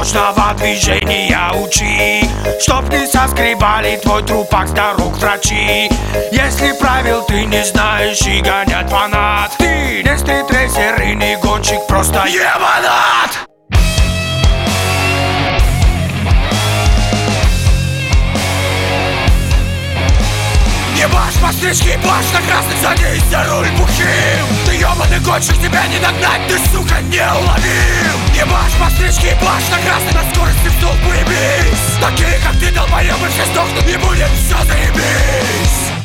точного движения учи, чтоб не соскребали твой трупак с дорог врачи. Если правил ты не знаешь и гонят фанат, ты не стритрейсер и не гонщик, просто ебанат. Ебашь по стрижке, плашь на красный, садись за руль бухим. Ты ебаный гонщик, тебя не догнать, ты, сука, неуловим. Ебашь по стрижке, плашь на красный, на скорости в столб уебись. Такие, как ты, долбоебы, все сдохнут, не будет, все заебись.